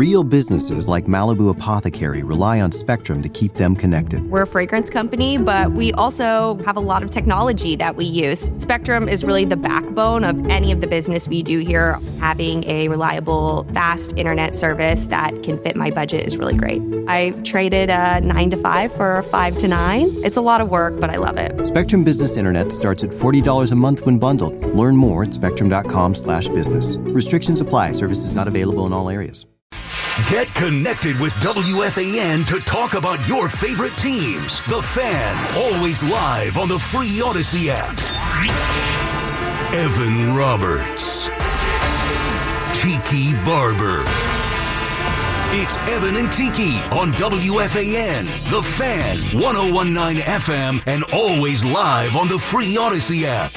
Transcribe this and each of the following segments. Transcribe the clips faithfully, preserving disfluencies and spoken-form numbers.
Real businesses like Malibu Apothecary rely on Spectrum to keep them connected. We're a fragrance company, but we also have a lot of technology that we use. Spectrum is really the backbone of any of the business we do here. Having a reliable, fast internet service that can fit my budget is really great. I traded a nine to five for a five to nine. It's a lot of work, but I love it. Spectrum Business Internet starts at forty dollars a month when bundled. Learn more at spectrum.com slash business. Restrictions apply. Services not available in all areas. Get connected with W F A N to talk about your favorite teams. The Fan, always live on the free Odyssey app. Evan Roberts. Tiki Barber. It's Evan and Tiki on W F A N, The Fan, one oh one point nine F M, and always live on the free Odyssey app.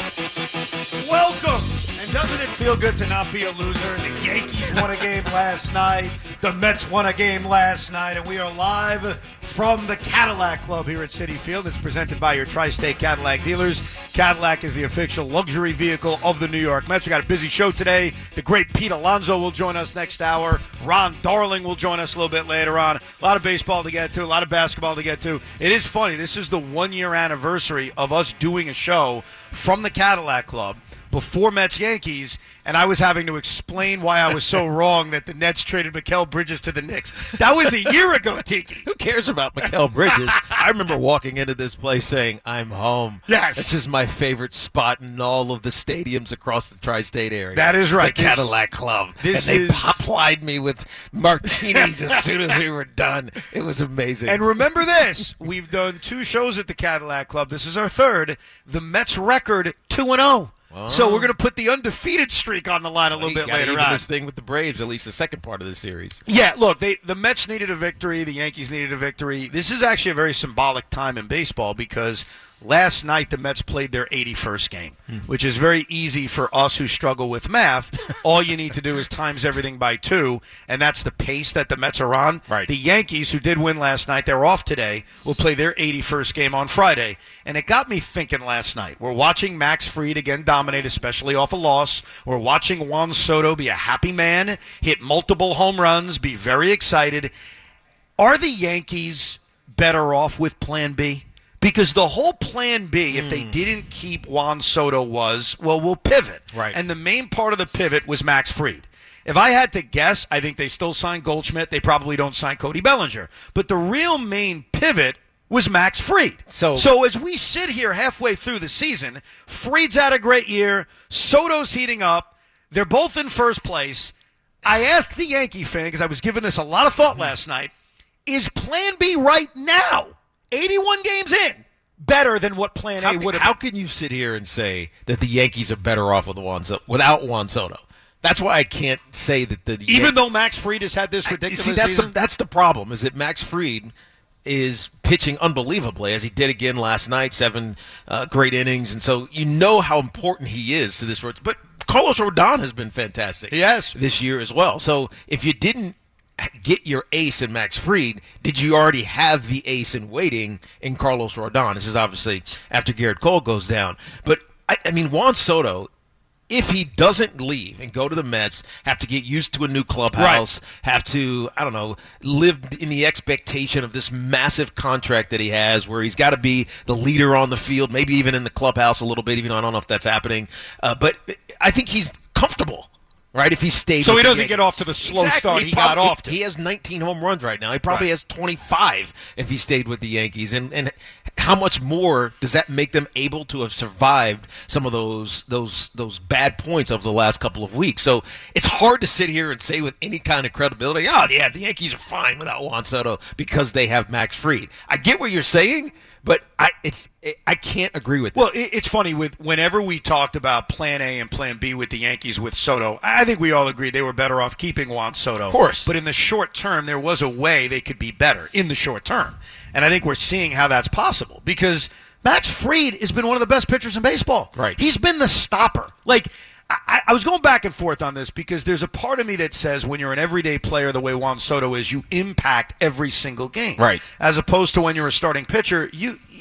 Welcome! And doesn't it feel good to not be a loser? The Yankees won a game last night. The Mets won a game last night. And we are live from the Cadillac Club here at Citi Field. It's presented by your Tri-State Cadillac dealers. Cadillac is the official luxury vehicle of the New York Mets. We got a busy show today. The great Pete Alonso will join us next hour. Ron Darling will join us a little bit later on. A lot of baseball to get to, a lot of basketball to get to. It is funny. This is the one-year anniversary of us doing a show from the Cadillac Club before Mets Yankees, and I was having to explain why I was so wrong that the Nets traded Mikal Bridges to the Knicks. That was a year ago, Tiki. Who cares about Mikal Bridges? I remember walking into this place saying, I'm home. Yes. This is my favorite spot in all of the stadiums across the tri-state area. That is right. The This- Cadillac Club. this and they is- plied me with martinis as soon as we were done. It was amazing. And remember this, we've done two shows at the Cadillac Club. This is our third. The Mets record, two and oh. Oh. So we're going to put the undefeated streak on the line a little You bit gotta later even on. this thing with the Braves, at least the second part of the series. Yeah, look, they the Mets needed a victory. The Yankees needed a victory. This is actually a very symbolic time in baseball because last night the Mets played their eighty-first game, Hmm. which is very easy for us who struggle with math. All you need to do is times everything by two, and that's the pace that the Mets are on. Right. The Yankees, who did win last night, they're off today, will play their eighty-first game on Friday. And it got me thinking last night. We're watching Max Fried again dominate, especially off a loss. We're watching Juan Soto be a happy man, hit multiple home runs, be very excited. Are the Yankees better off with Plan B? Because the whole Plan B, if they didn't keep Juan Soto, was, well, we'll pivot. Right. And the main part of the pivot was Max Fried. If I had to guess, I think they still sign Goldschmidt. They probably don't sign Cody Bellinger. But the real main pivot was Max Fried. So- so as we sit here halfway through the season, Fried's had a great year. Soto's heating up. They're both in first place. I asked the Yankee fan, because I was giving this a lot of thought last night, is Plan B right now, eighty-one games in, better than what Plan How, A would have how can you sit here and say that the Yankees are better off with Juan Soto, without Juan Soto? That's why I can't say that the Even Yan- though Max Fried has had this I- ridiculous see, that's season? the that's the problem, is that Max Fried is pitching unbelievably, as he did again last night, seven uh, great innings, and so you know how important he is to this. But Carlos Rodon has been fantastic Yes. this year as well. So if you didn't get your ace in Max Fried, did you already have the ace in waiting in Carlos Rodon? This is obviously after Garrett Cole goes down. But, I, I mean, Juan Soto, if he doesn't leave and go to the Mets, have to get used to a new clubhouse, have to, I don't know, live in the expectation of this massive contract that he has where he's got to be the leader on the field, maybe even in the clubhouse a little bit, even though I don't know if that's happening. Uh, but I think he's comfortable. Right, if he stays. So with he the doesn't Yankees. get off to the slow Exactly. start he, probably, got off to. He has nineteen home runs right now. He probably Right. has twenty-five if he stayed with the Yankees. And and how much more does that make them able to have survived some of those those those bad points of the last couple of weeks? So it's hard to sit here and say with any kind of credibility, oh yeah, the Yankees are fine without Juan Soto because they have Max Fried. I get what you're saying, but I it's I can't agree with that. Well, it, it's funny, with whenever we talked about Plan A and Plan B with the Yankees with Soto, I think we all agreed they were better off keeping Juan Soto. Of course. But in the short term, there was a way they could be better in the short term. And I think we're seeing how that's possible because Max Fried has been one of the best pitchers in baseball. Right. He's been the stopper. Like, I, I was going back and forth on this because there's a part of me that says when you're an everyday player the way Juan Soto is, you impact every single game. Right. As opposed to when you're a starting pitcher, you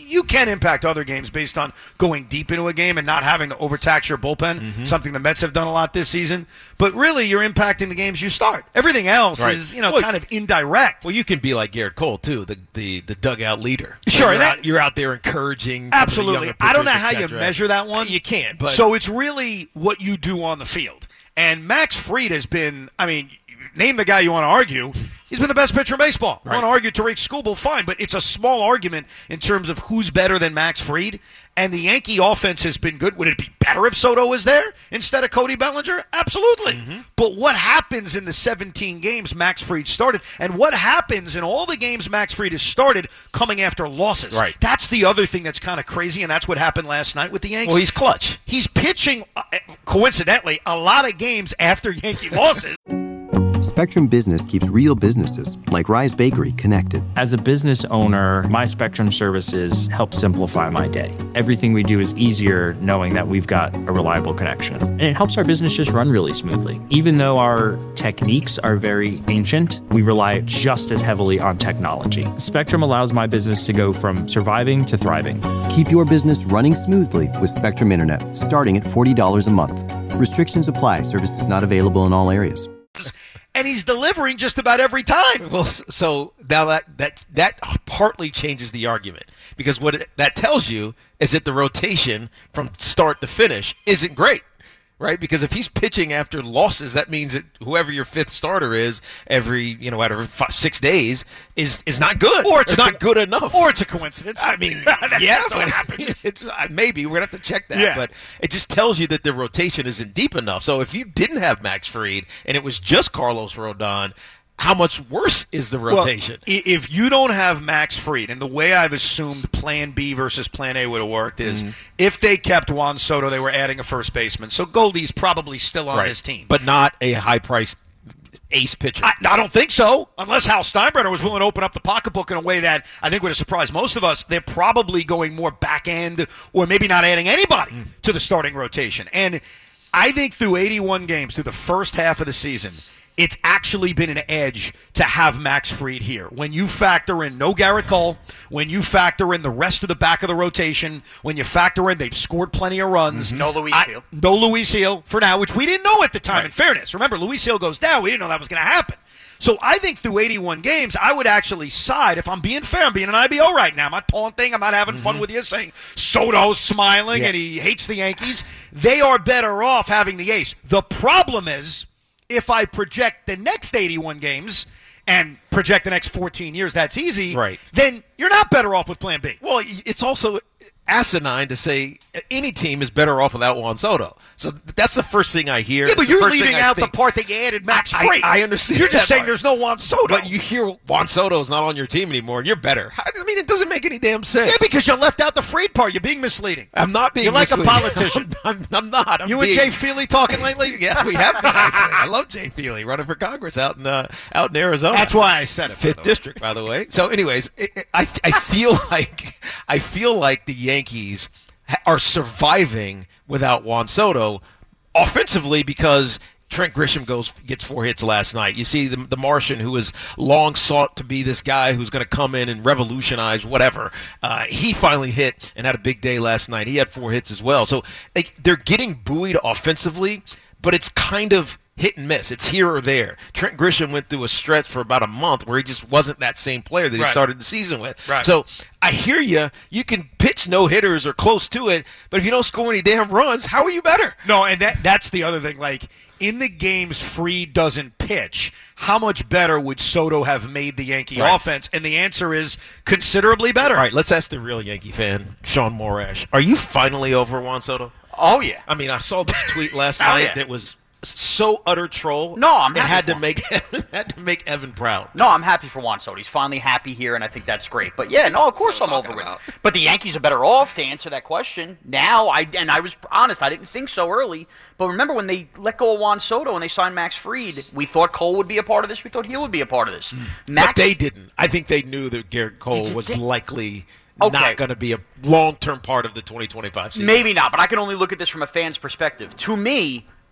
you can impact other games based on going deep into a game and not having to overtax your bullpen, mm-hmm. something the Mets have done a lot this season. But really, you're impacting the games you start. Everything else right. is, you know, well, kind of indirect. Well, you can be like Garrett Cole, too, the the, the dugout leader. Sure. You're, that, out, you're out there encouraging. Absolutely. Pitchers, I don't know how you measure that one. You can't. But So it's really what you do on the field. And Max Fried has been, I mean, name the guy you want to argue. He's been the best pitcher in baseball. Right. Want to argue Tariq Skubal, fine, but it's a small argument in terms of who's better than Max Fried. And the Yankee offense has been good. Would it be better if Soto was there instead of Cody Bellinger? Absolutely. Mm-hmm. But what happens in the seventeen games Max Fried started, and what happens in all the games Max Fried has started coming after losses? Right. That's the other thing that's kind of crazy, and that's what happened last night with the Yankees. Well, he's clutch. He's pitching, uh, coincidentally, a lot of games after Yankee losses. Spectrum Business keeps real businesses, like Rise Bakery, connected. As a business owner, my Spectrum services help simplify my day. Everything we do is easier knowing that we've got a reliable connection. And it helps our business just run really smoothly. Even though our techniques are very ancient, we rely just as heavily on technology. Spectrum allows my business to go from surviving to thriving. Keep your business running smoothly with Spectrum Internet, starting at forty dollars a month. Restrictions apply. Services not available in all areas. And he's delivering just about every time. Well, so now that that that partly changes the argument, because what it, that tells you is that the rotation from start to finish isn't great, right? Because if he's pitching after losses, that means that whoever your fifth starter is every you know whatever five, six days is is not good, or it's, it's not co- good enough, or it's a coincidence. I mean, that yeah, just so but happens. It's, uh, maybe we're gonna have to check that, yeah. but it just tells you that the rotation isn't deep enough. So if you didn't have Max Fried and it was just Carlos Rodon, how much worse is the rotation? Well, if you don't have Max Fried, and the way I've assumed Plan B versus Plan A would have worked is mm. if they kept Juan Soto, they were adding a first baseman. So Goldie's probably still on right. his team, but not a high-priced ace pitcher. I, I don't think so, unless Hal Steinbrenner was willing to open up the pocketbook in a way that I think would have surprised most of us. They're probably going more back end, or maybe not adding anybody mm. to the starting rotation. And I think through eighty-one games, through the first half of the season, it's actually been an edge to have Max Fried here. When you factor in no Garrett Cole, when you factor in the rest of the back of the rotation, when you factor in they've scored plenty of runs. Mm-hmm. No Luis I, Hill. No Luis Hill for now, which we didn't know at the time, right. in fairness. Remember, Luis Hill goes down. We didn't know that was going to happen. So I think through eighty-one games, I would actually side, if I'm being fair, I'm being an I B O right now. I'm not taunting. I'm not having mm-hmm. fun with you saying Soto's smiling yeah. and he hates the Yankees. They are better off having the ace. The problem is, if I project the next eighty-one games and project the next fourteen years, that's easy, right. then you're not better off with Plan B. Well, it's also asinine to say any team is better off without Juan Soto. So that's the first thing I hear. Yeah, but it's you're leaving out the part that you added Max Fried. I, I understand. You're just saying part. there's no Juan Soto. But you hear Juan Soto's not on your team anymore, and you're better. I mean, it doesn't make any damn sense. Yeah, because you left out the Fried part. You're being misleading. I'm not being You're misleading. like a politician. I'm, I'm, I'm not. I'm you being... and Jay Feely talking lately? Yes, we have been. I love Jay Feely, running for Congress out in uh, out in Arizona. That's why I said it. Fifth district, by the way. So, anyways, it, it, I I feel like I feel like the Yankees are surviving without Juan Soto offensively because Trent Grisham goes gets four hits last night. You see the, the Martian, who was long sought to be this guy who's going to come in and revolutionize whatever. Uh, he finally hit and had a big day last night. He had four hits as well. So like, they're getting buoyed offensively, but it's kind of hit and miss. It's here or there. Trent Grisham went through a stretch for about a month where he just wasn't that same player that he right. started the season with. Right. So I hear you. You can pitch no hitters or close to it, but if you don't score any damn runs, how are you better? No, and that that's the other thing. Like in the games Fried doesn't pitch, how much better would Soto have made the Yankee right. offense? And the answer is considerably better. All right, let's ask the real Yankee fan, Sean Morash. Are you finally over Juan Soto? Oh, yeah. I mean, I saw this tweet last oh, night yeah. that was so utter troll. No, I'm it happy had for to him. make had to make Evan proud. No, I'm happy for Juan Soto. He's finally happy here, and I think that's great. But yeah, no, of course I'm over it. But the Yankees are better off to answer that question now. I and I was honest, I didn't think so early. But remember when they let go of Juan Soto and they signed Max Fried, we thought Cole would be a part of this. We thought he would be a part of this. Mm. Max, but they didn't. I think they knew that Garrett Cole Did was they? likely Okay. not going to be a long-term part of the twenty twenty-five season. Maybe not, but I can only look at this from a fan's perspective. To me,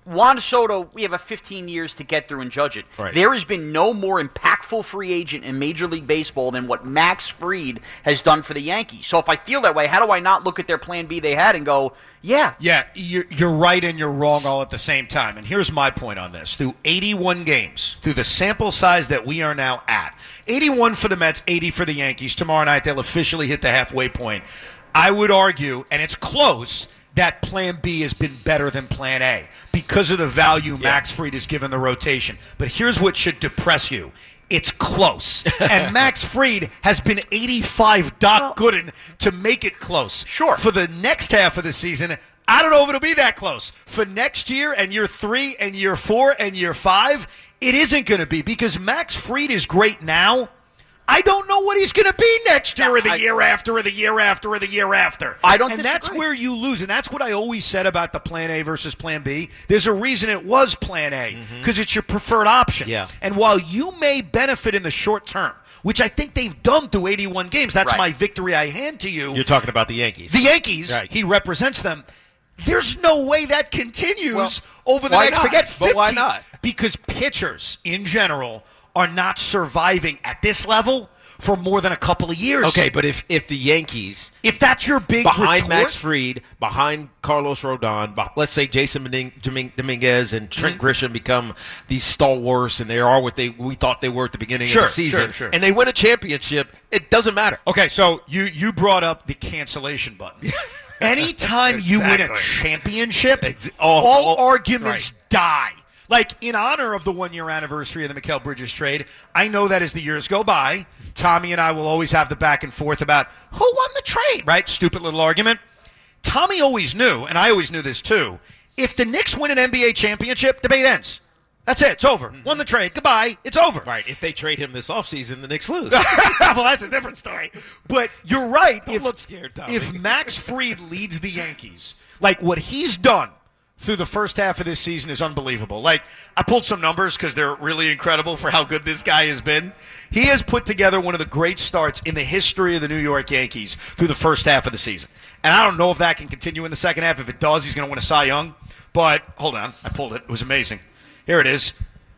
Juan Soto, we have a fifteen years to get through and judge it. Right. There has been no more impactful free agent in Major League Baseball than what Max Fried has done for the Yankees. So if I feel that way, how do I not look at their plan B they had and go, yeah. Yeah, you're, you're right and you're wrong all at the same time. And here's my point on this. Through eighty-one games, through the sample size that we are now at, eighty-one for the Mets, eighty for the Yankees. Tomorrow night they'll officially hit the halfway point. I would argue, and it's close, that Plan B has been better than Plan A because of the value yeah. Max Fried has given the rotation. But here's what should depress you. It's close. And Max Fried has been eighty-five Doc well, Gooden to make it close. Sure. For the next half of the season, I don't know if it'll be that close. For next year and year three and year four and year five, it isn't going to be because Max Fried is great now. I don't know what he's going to be next year or the I, year after or the year after or the year after. I don't And disagree. That's where you lose. And that's what I always said about the Plan A versus Plan B. There's a reason it was Plan A because mm-hmm. it's your preferred option. Yeah. And while you may benefit in the short term, which I think they've done through eighty-one games, that's right. my victory I hand to you. You're talking about the Yankees. The Yankees, right. He represents them. There's no way that continues well, over the next, not? forget fifteen. But why not? Because pitchers, in general, are not surviving at this level for more than a couple of years. Okay, but if, if the Yankees, if that's your big behind retort, Max Fried, behind Carlos Rodon, be, let's say Jason Dominguez and Trent mm-hmm. Grisham become these stalwarts, and they are what they we thought they were at the beginning sure, of the season, sure, sure. and they win a championship, it doesn't matter. Okay, so you you brought up the cancellation button. Anytime exactly. you win a championship, Ex- all, all, all arguments right. die. Like, in honor of the one-year anniversary of the Mikal Bridges trade, I know that as the years go by, Tommy and I will always have the back and forth about who won the trade, right? Stupid little argument. Tommy always knew, and I always knew this too, if the Knicks win an N B A championship, debate ends. That's it. It's over. Mm-hmm. Won the trade. Goodbye. It's over. Right. If they trade him this offseason, the Knicks lose. Well, that's a different story. But you're right. Don't if, look scared, Tommy. If Max Fried leads the Yankees, like what he's done through the first half of this season is unbelievable. Like, I pulled some numbers because they're really incredible for how good this guy has been. He has put together one of the great starts in the history of the New York Yankees through the first half of the season. And I don't know if that can continue in the second half. If it does, he's going to win a Cy Young. But, hold on. I pulled it. It was amazing. Here it is.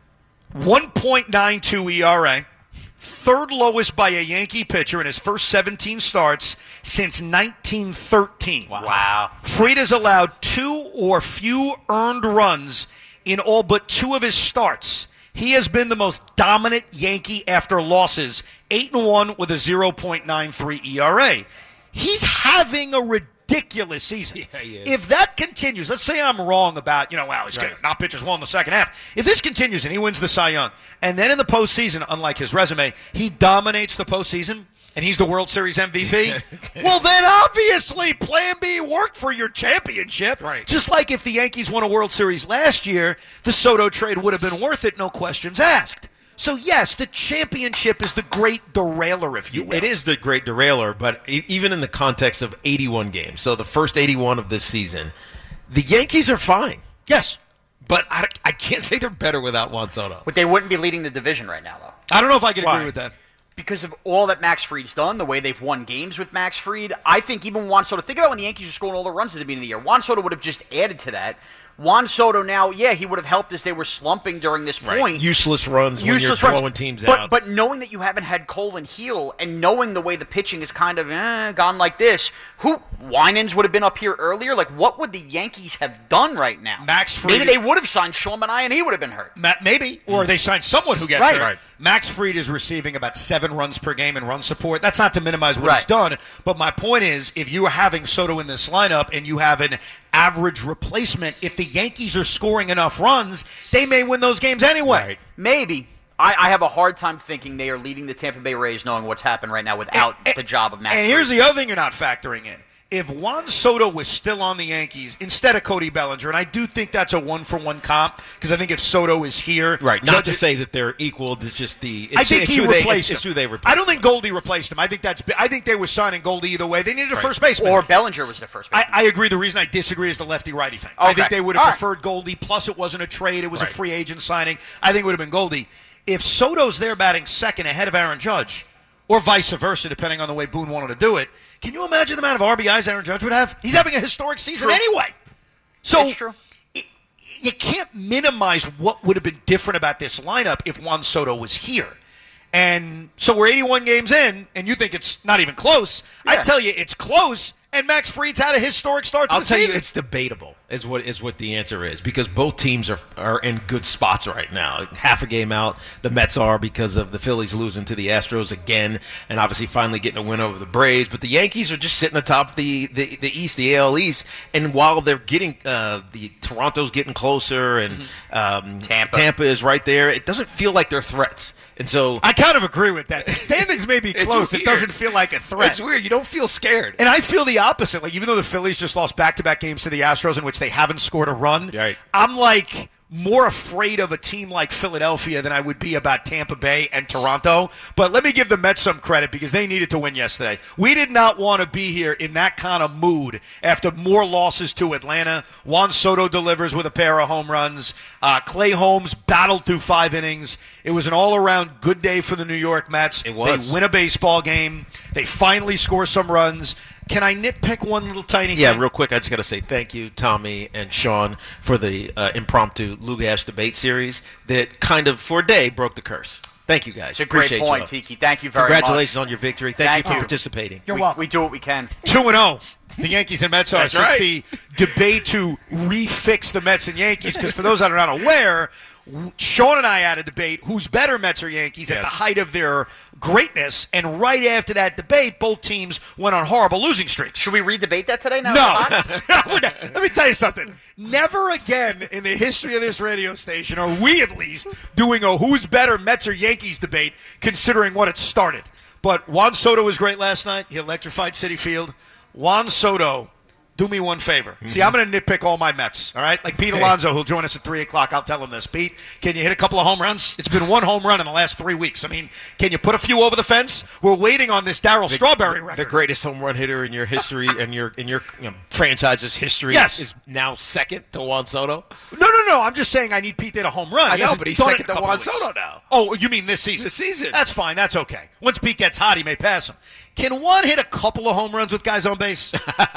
one point nine two E R A. Third lowest by a Yankee pitcher in his first seventeen starts since nineteen thirteen. Wow. wow. Fried has allowed two or few earned runs in all but two of his starts. He has been the most dominant Yankee after losses, eight and one with a oh point nine three E R A. He's having a ridiculous season. Yeah, he is. If that continues, let's say I'm wrong about, you know, well, he's right. going to not pitch as well in the second half. If this continues and he wins the Cy Young, and then in the postseason, unlike his resume, he dominates the postseason, and he's the World Series M V P, okay. Well, then obviously Plan B worked for your championship. Right. Just like if the Yankees won a World Series last year, the Soto trade would have been worth it, no questions asked. So, yes, the championship is the great derailer, if you will. It is the great derailer, but even in the context of eighty-one games, so the first eighty-one of this season, the Yankees are fine. Yes. But I, I can't say they're better without Juan Soto. But they wouldn't be leading the division right now, though. I don't know if I can Why? agree with that. Because of all that Max Fried's done, the way they've won games with Max Fried, I think even Juan Soto, think about when the Yankees were scoring all the runs at the beginning of the year. Juan Soto would have just added to that. Juan Soto now, yeah, he would have helped as they were slumping during this point. Right. Useless runs Useless when you're runs. blowing teams but, out. But knowing that you haven't had Cole and Heel, and knowing the way the pitching is kind of eh, gone like this, who Winans would have been up here earlier. Like, what would the Yankees have done right now? Max Fried. Maybe they would have signed Sean Manaea, and he would have been hurt. Ma- maybe, or they signed someone who gets right. hurt. Right. Max Fried is receiving about seven runs per game in run support. That's not to minimize what right. he's done, but my point is, if you are having Soto in this lineup and you have an average replacement, if the Yankees are scoring enough runs, they may win those games anyway. Right. Maybe. I, I have a hard time thinking they are leading the Tampa Bay Rays knowing what's happened right now without and, the job of Max And Fried. here's the other thing you're not factoring in. If Juan Soto was still on the Yankees instead of Cody Bellinger, and I do think that's a one-for-one comp, because I think if Soto is here... Right, not Judge to it, say that they're equal, it's just the... It's, I think it's he who replaced they, him. it's, it's who they replaced. I don't think Goldie replaced him. I think that's. I think they were signing Goldie either way. They needed a right. first baseman. Or Bellinger was the first baseman. I, I agree. The reason I disagree is the lefty-righty thing. Okay. I think they would have All preferred right. Goldie, plus it wasn't a trade. It was right. a free agent signing. I think it would have been Goldie. If Soto's there batting second ahead of Aaron Judge, or vice versa, depending on the way Boone wanted to do it, can you imagine the amount of R B Is Aaron Judge would have? He's having a historic season true. anyway. So, it's true. It, you can't minimize what would have been different about this lineup if Juan Soto was here. And so we're eighty-one games in, and you think it's not even close. Yeah. I tell you, it's close, and Max Fried's had a historic start to I'll the tell season. you, it's debatable is what is what the answer is, because both teams are are in good spots right now. Half a game out, the Mets are, because of the Phillies losing to the Astros again, and obviously finally getting a win over the Braves. But the Yankees are just sitting atop the the, the East, the A L East, and while they're getting uh, the Toronto's getting closer, and mm-hmm. um, Tampa. Tampa is right there, it doesn't feel like they're threats. And so I kind of agree with that. The standings may be It's close. It weird. doesn't feel like a threat. It's weird. You don't feel scared. And I feel the opposite. Like, even though the Phillies just lost back-to-back games to the Astros in which they haven't scored a run, Right. I'm like more afraid of a team like Philadelphia than I would be about Tampa Bay and Toronto. But let me give the Mets some credit because they needed to win yesterday. We did not want to be here in that kind of mood after more losses to Atlanta. Juan Soto delivers with a pair of home runs. Uh, Clay Holmes battled through five innings. It was an all-around good day for the New York Mets. It was. They win a baseball game. They finally score some runs. Can I nitpick one little tiny Yeah, thing? real quick, I just got to say thank you, Tommy and Sean, for the uh, impromptu Lugash debate series that kind of, for a day, broke the curse. Thank you, guys. It's a great Appreciate point, y'all. Tiki. Thank you very Congratulations much. on your victory. Thank, Thank you for you. participating. You're we, welcome. we do what we can. two and oh. The Yankees and Mets are. That's So it's right. the debate to refix the Mets and Yankees, because for those that are not aware, Sean and I had a debate who's better, Mets or Yankees, at Yes. the height of their greatness. And right after that debate, both teams went on horrible losing streaks. Should we redebate that today? Now No. it's hot? We're not- Let me tell you something. Never again in the history of this radio station are we at least doing a who's better, Mets or Yankees debate, considering what it started. But Juan Soto was great last night. He electrified Citi Field. Juan Soto, do me one favor. Mm-hmm. See, I'm going to nitpick all my Mets, all right? Like Pete Alonso, who'll join us at three o'clock. I'll tell him this. Pete, can you hit a couple of home runs? It's been one home run in the last three weeks. I mean, can you put a few over the fence? We're waiting on this Darryl Strawberry record. The greatest home run hitter in your history and your in your you know, franchise's history Yes. is now second to Juan Soto. No, no, no. I'm just saying I need Pete to hit a home run. I He know, hasn't but he's done it second in a to couple Juan of weeks. Soto now. Oh, you mean this season? This season. That's fine. That's okay. Once Pete gets hot, he may pass him. Can Juan hit a couple of home runs with guys on base?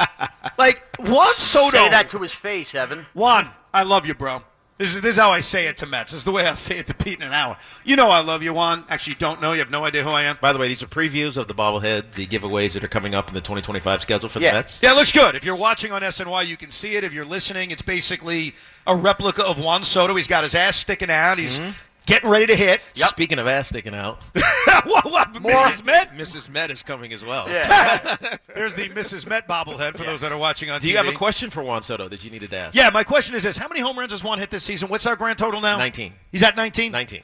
Like, Juan Soto. Say that to his face, Evan. Juan, I love you, bro. This is, this is how I say it to Mets. This is the way I'll say it to Pete in an hour. You know I love you, Juan. Actually, you don't know. You have no idea who I am. By the way, these are previews of the bobblehead, the giveaways that are coming up in the twenty twenty-five schedule for Yeah. the Mets. Yeah, it looks good. If you're watching on S N Y, you can see it. If you're listening, it's basically a replica of Juan Soto. He's got his ass sticking out. He's getting ready to hit. Speaking of ass sticking out, what, what, Missus Met? Missus Met is coming as well. There's the Missus Met bobblehead for those that are watching on Do T V. you have a question for Juan Soto that you needed to ask? Yeah, my question is this. How many home runs has Juan hit this season? What's our grand total now? nineteen. He's at nineteen? nineteen.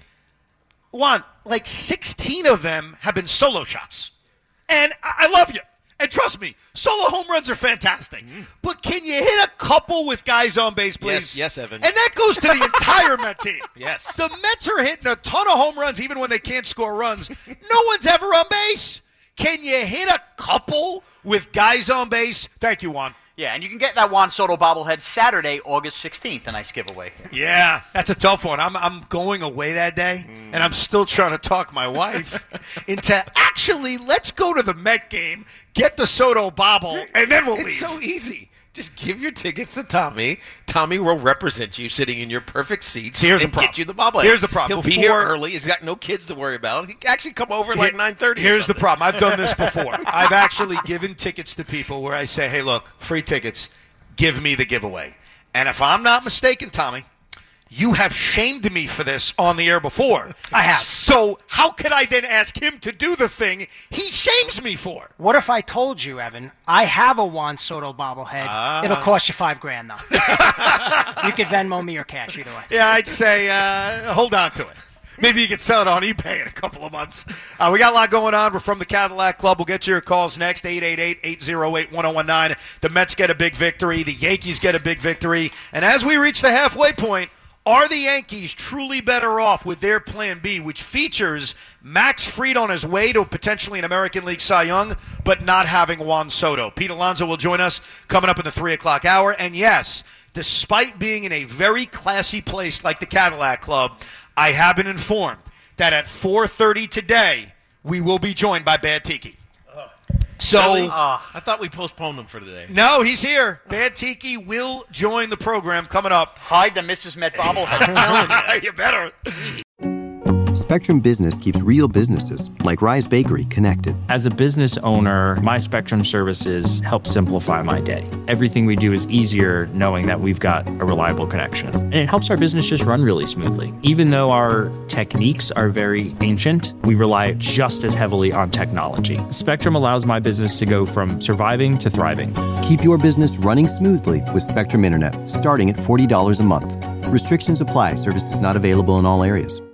Juan, like sixteen of them have been solo shots. And I, I love you. And trust me, solo home runs are fantastic. But can you hit a couple with guys on base, please? Yes, yes, Evan. And that goes to the entire Met team. Yes. The Mets are hitting a ton of home runs even when they can't score runs. No one's ever on base. Can you hit a couple with guys on base? Thank you, Juan. Yeah, and you can get that Juan Soto bobblehead Saturday, August sixteenth. A nice giveaway. Yeah, that's a tough one. I'm I'm going away that day, and I'm still trying to talk my wife into actually let's go to the Met game, get the Soto bobble, and then we'll It's leave. so easy. Just give your tickets to Tommy. Tommy will represent you sitting in your perfect seats Here's the and problem. get you the bobblehead. Here's the problem. He'll be here Before- early. He's got no kids to worry about. He can actually come over at like Here- nine thirty. Here's the problem. I've done this before. I've actually given tickets to people where I say, hey, look, free tickets, give me the giveaway. And if I'm not mistaken, Tommy, you have shamed me for this on the air before. I have. So how could I then ask him to do the thing he shames me for? What if I told you, Evan, I have a Juan Soto bobblehead. Ah. It'll cost you five grand, though. You could Venmo me or cash, either way. Yeah, I'd say uh, hold on to it. Maybe you can sell it on eBay in a couple of months. Uh, we got a lot going on. We're from the Cadillac Club. We'll get to your calls next, eight eight eight, eight oh eight, one oh one nine. The Mets get a big victory. The Yankees get a big victory. And as we reach the halfway point, are the Yankees truly better off with their plan B, which features Max Fried on his way to potentially an American League Cy Young, but not having Juan Soto? Pete Alonso will join us coming up in the three o'clock hour. And yes, despite being in a very classy place like the Cadillac Club, I have been informed that at four thirty today, we will be joined by Bad Tiki. So Really? Uh, I thought we postponed him for today. no, he's here. Bad Tiki will join the program coming up. hide the Missus Met bobblehead. You better. Spectrum Business keeps real businesses, like Rise Bakery, connected. As a business owner, my Spectrum services help simplify my day. Everything we do is easier knowing that we've got a reliable connection. And it helps our business just run really smoothly. Even though our techniques are very ancient, we rely just as heavily on technology. Spectrum allows my business to go from surviving to thriving. Keep your business running smoothly with Spectrum Internet, starting at forty dollars a month. Restrictions apply. Services not available in all areas.